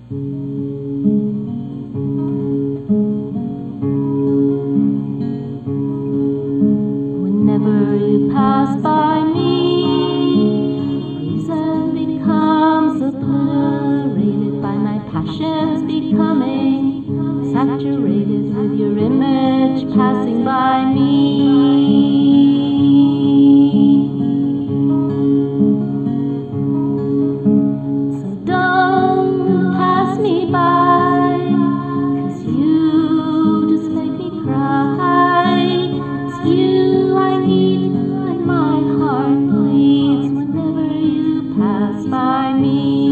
Whenever you pass by me, reason becomes obliterated by my passions becoming saturated with your image passing by me. So don't pass me by, 'cause you just make me cry. It's you I need when my heart bleeds whenever you pass by me.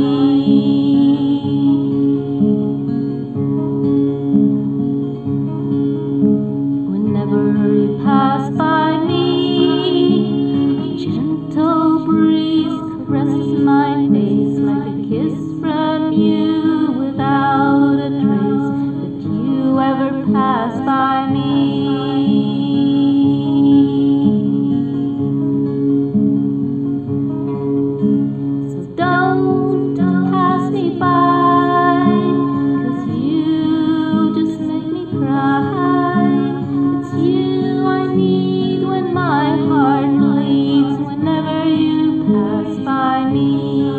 Whenever you pass by me, a gentle breeze caresses my face like a kiss from you without a trace that you ever pass by me. So don't pass me by, 'cause you just make me cry. It's you I need when my heart bleeds whenever you pass by me.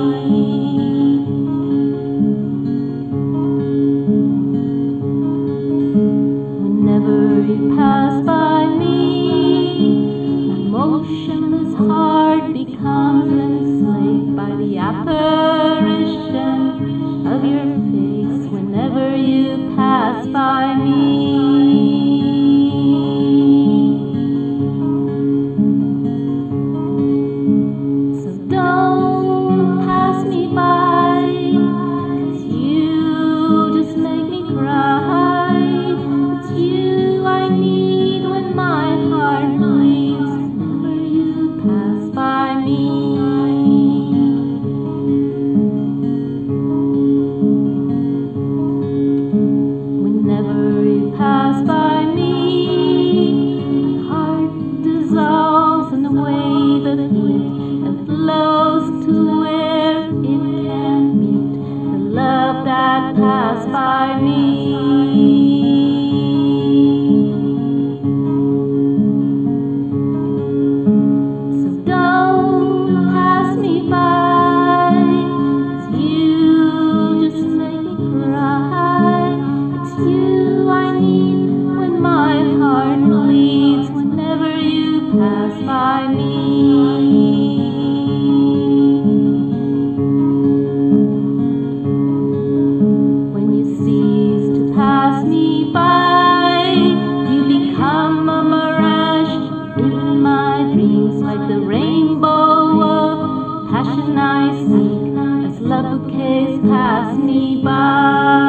Whenever you pass by me, my motionless heart becomes enslaved by the apparition of your face whenever you pass by me. So don't pass me by, 'cause you just make me cry. It's you I need when my heart bleeds whenever you pass by me. Whenever you pass by me, my heart dissolves in a wave of heat that flows to where it can meet the love that passed by me. So don't pass me by, 'cause you just make me cry. It's you I need when my heart bleeds whenever you pass by me. When you cease to pass me by, you become a mirage in my dreams, like the rainbow of passion I seek as love bouquets pass me by.